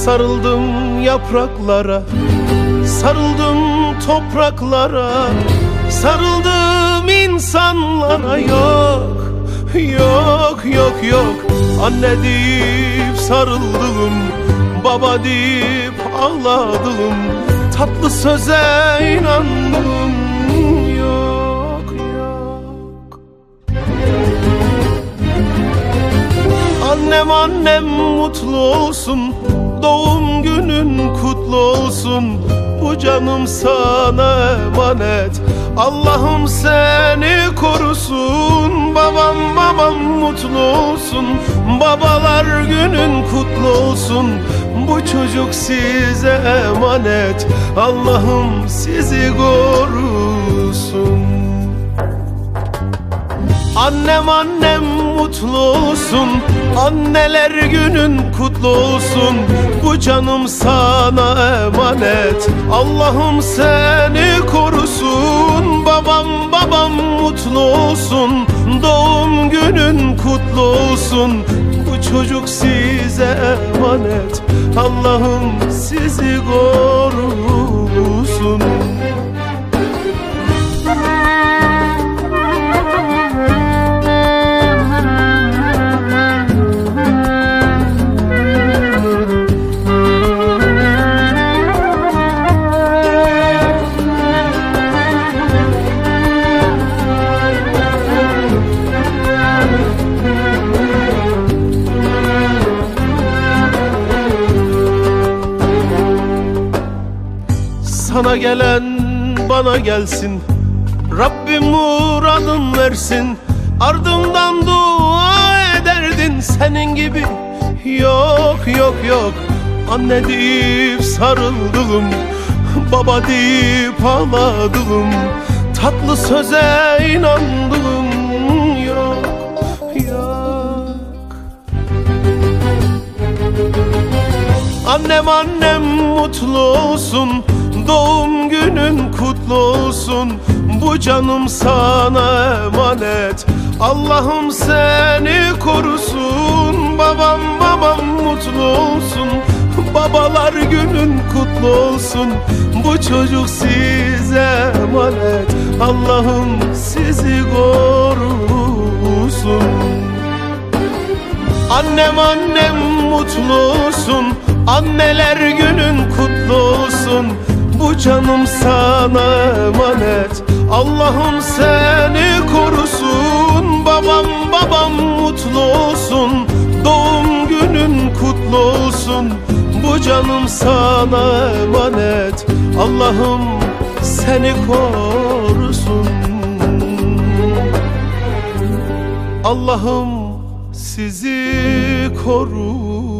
Sarıldım yapraklara, sarıldım topraklara, sarıldım insanlara. Yok, yok, yok, yok. Anne deyip sarıldım, baba deyip ağladım, tatlı söze inandım. Yok, yok. Annem, annem mutlu olsun, doğum günün kutlu olsun. Bu canım sana emanet, Allah'ım seni korusun. Babam, babam mutlu olsun, babalar günün kutlu olsun. Bu çocuk size emanet, Allah'ım sizi korusun. Annem, annem mutlu olsun, anneler günün kutlu olsun. Bu canım sana emanet, Allah'ım seni korusun. Babam, babam mutlu olsun, doğum günün kutlu olsun. Bu çocuk size emanet, Allah'ım sizi korusun. Sana gelen bana gelsin, Rabbim muradın versin. Ardımdan dua ederdin, senin gibi yok, yok, yok. Anne deyip sarıldım, baba deyip ağladım, tatlı söze inandım. Yok, yok. Annem, annem mutlu olsun, doğum günün kutlu olsun. Bu canım sana emanet, Allah'ım seni korusun. Babam, babam mutlu olsun, babalar günün kutlu olsun. Bu çocuk size emanet, Allah'ım sizi korusun. Annem, annem mutlu olsun, anneler günün kutlu olsun. Bu canım sana emanet, Allah'ım seni korusun. Babam, babam mutlu olsun, doğum günün kutlu olsun. Bu canım sana emanet, Allah'ım seni korusun. Allah'ım sizi korusun.